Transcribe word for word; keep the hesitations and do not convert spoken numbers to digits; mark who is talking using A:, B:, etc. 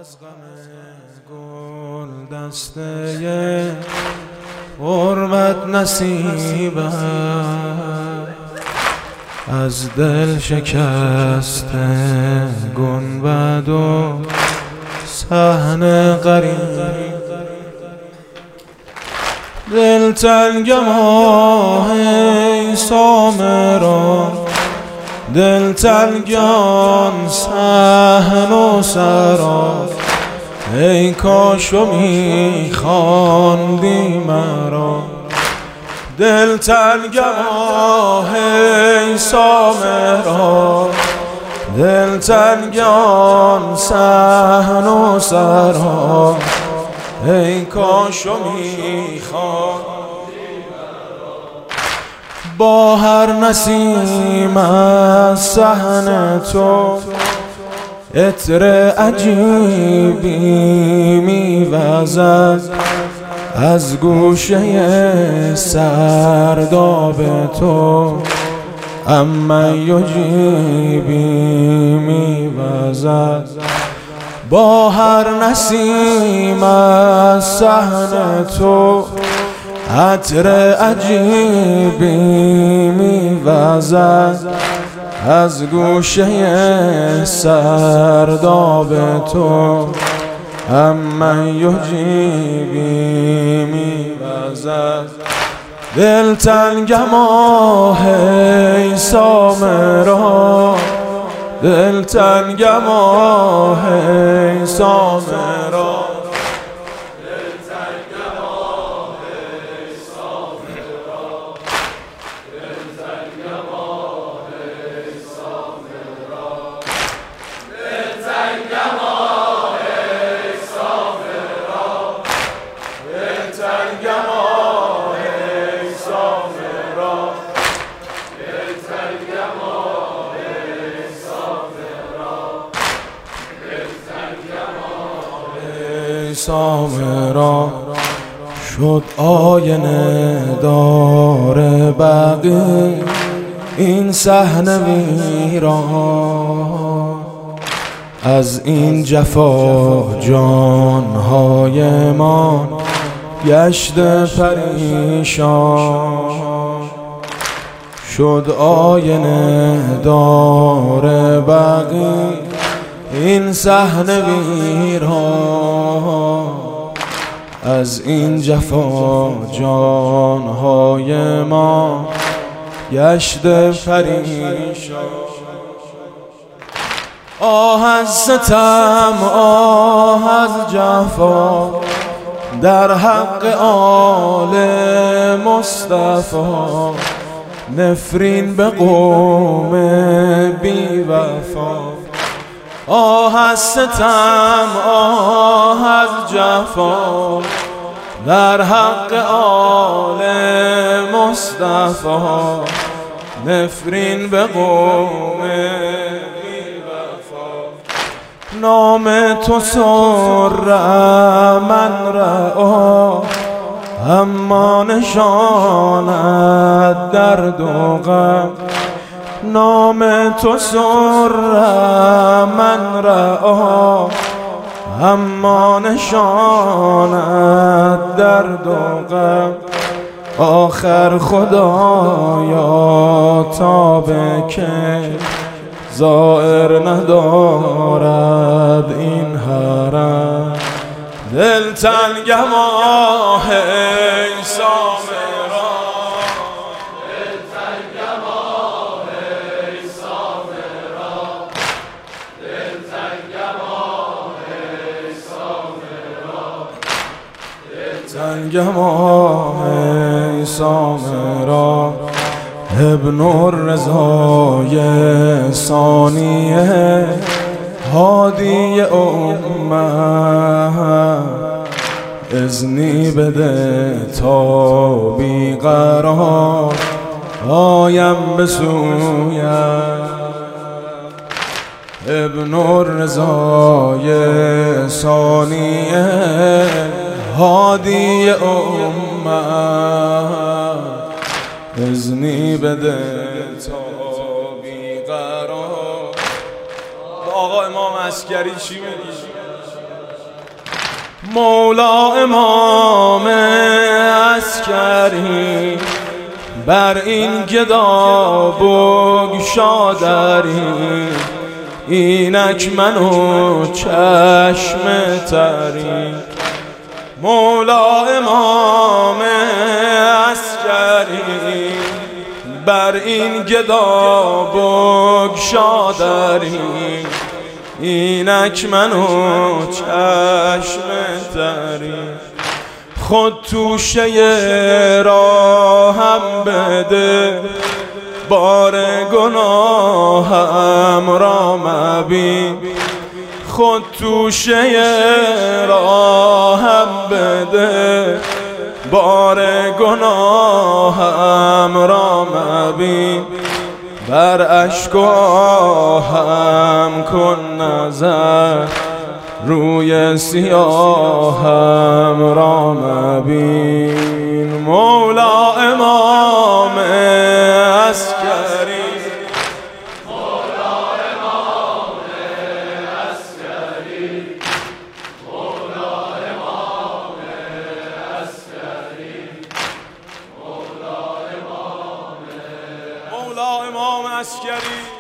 A: از غم گل دسته غربت نصیبم، از دل شکسته گنبد و صحن غریب. دل تنگم آه ای سامرا، دل تنگان صحن و سرا، ای کاشو میخواندی مرا. دل تنگم آه ای سامرا، دل تنگان صحن و سرا، ای کاشو میخواندی با هر نسیم از صحن تو. عطر عجیبی میوزد از گوشه سرداب تو، اما یجیبی میوزد با هر نسیم از صحن تو. عطر عجیبی میوزد از گوشه سرداب تو، اما یجیبی میوزد. دل تنگم آه ای سامرا، دل تنگم آه ای سامرا، سامرا شد آینه دار بقی این صحن ویران. از این جفا جانهای ما گشت پریشان، شد آینه دار بقی این صحن ویران. از این جفا جانهای ما گشت پریشان. آه از ستم آه از جفا در حق آل مصطفی، نفرین به قوم بی وفا. آه از ستم آه از جفا در حق آل مصطفی، نفرین به قوم بی وفا. نام تو سر من رعا، اما نشاند درد و غم. نام تو سر من رعا، اما نشاند درد و غم. آخر خدایا تا به که زائر ندارد این حرم. دل تنگم آه ای سامرا، دل تنگم آه ای سامرا، دل تنگم آه ای سامرا، دل تنگم آه ای سامرا. ابن الرضای ثانیه هادی امت، اذنی بده تا بیقرار آیم به سویت. ابن الرضای ثانیه هادی امت، اذنی بده تا بیقرار. آقا امام عسکری چی میگی؟ مولا امام عسکری بر این گدا بگشادری، اینک منو چشم تری. مولا امام عسکری بر این گدا بگشادری، اینک منو چشم تری. خود توشه راهم بده، بار گناهم را مبین. خود توشه راهم بده، بار گناهم را مبین. بر اشک و آهم کن نظر، روی سیاهم را مبین. مولا امام عسکری،
B: مولا امام عسکری، مولا امام عسکری، مولا امام
A: مولا امام عسکری.